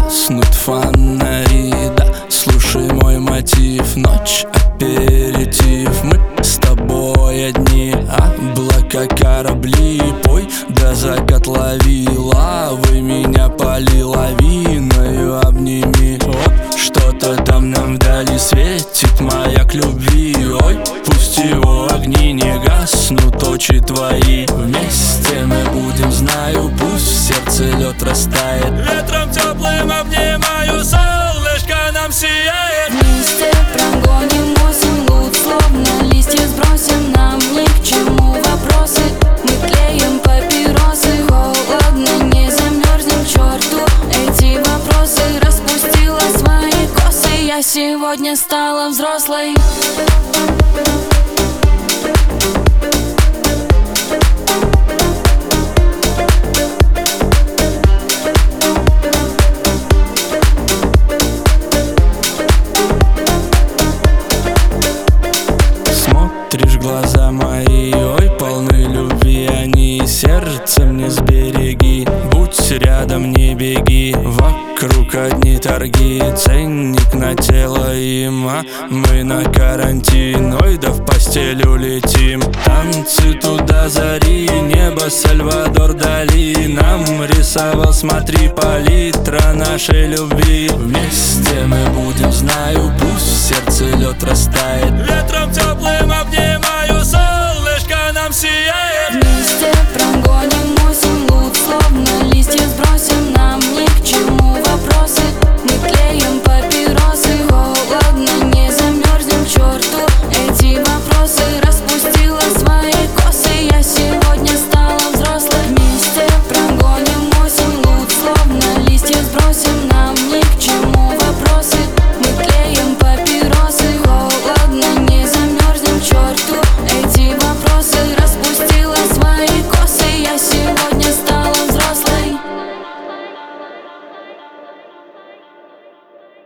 гаснут фонари. Да, слушай мой мотив, ночь, аперитив. Мы с тобой одни, облака, корабли. Пой, да закат лови, лавы меня пали, лавиною обними. Оп, что-то там нам вдали светит маяк любви. Ой, пусть его огни не гаснут, очи твои. Вместе мы будем, знаю, пусть в сердце лед растает. Ветром теплым обнимаю, солнышко нам сияет. Вместе прогоним осень, луч, словно листья сбросим. Нам ни к чему вопросы, мы клеим папиросы. Холодно, не замерзнем, к черту эти вопросы. Распустила свои косы, я сегодня стала взрослой. Смотришь глаза мои, ой, полны любви они. Сердцем не сбереги, будь рядом, не беги. Вокруг одни торги, ценник на тело им. А мы на карантин, ой, да в постель улетим. Танцы туда зари, небо Сальвадор Дали нам рисовал, смотри, палитра нашей любви. Вместе мы будем, знаю, пусть в сердце лед растает. Ветром теплым обнимаю, солнышко нам сияет. Вместе прогоним осень, луч, словно листья сбросим. Нам ни к чему вопросы, мы клеим папиросы. Холодно, не замерзнем, к черту эти вопросы. Распустила свои косы, я сегодня стала взрослой. Вместе прогоним осень, луч, словно листья сбросим.